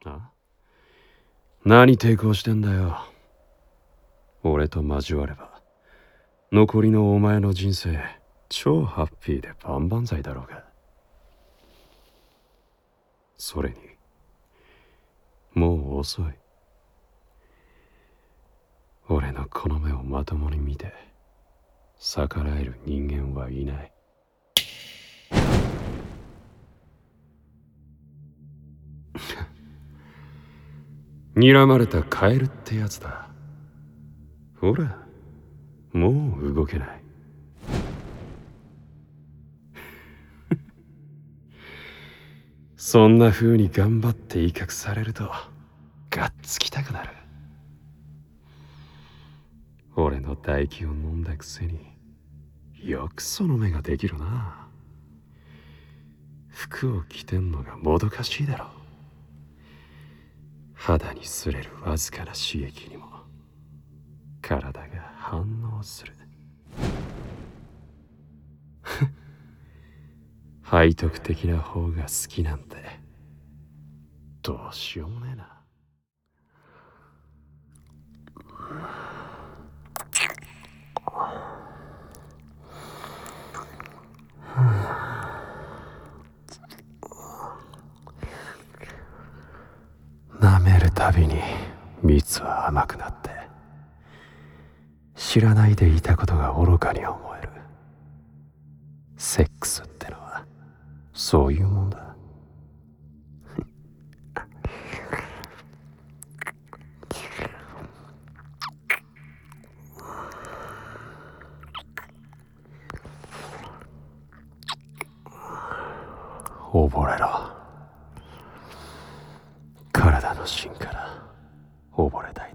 あ？何抵抗してんだよ。俺と交われば残りのお前の人生超ハッピーで万々歳だろうが。それにもう遅い。俺のこの目をまともに見て逆らえる人間はいない。睨まれたカエルってやつだ。ほら、もう動けない。そんな風に頑張って威嚇されるとがっつきたくなる。俺の唾液を飲んだくせによくその目ができるな。服を着てんのがもどかしいだろう。肌に擦れるわずかな刺激にも体が反応する。背徳的な方が好きなんてどうしようもねえな。舐めるたびに蜜は甘くなって知らないでいたことが愚かに思える。セックスってのはそういうもんだ。溺れろ。体の芯から溺れたい。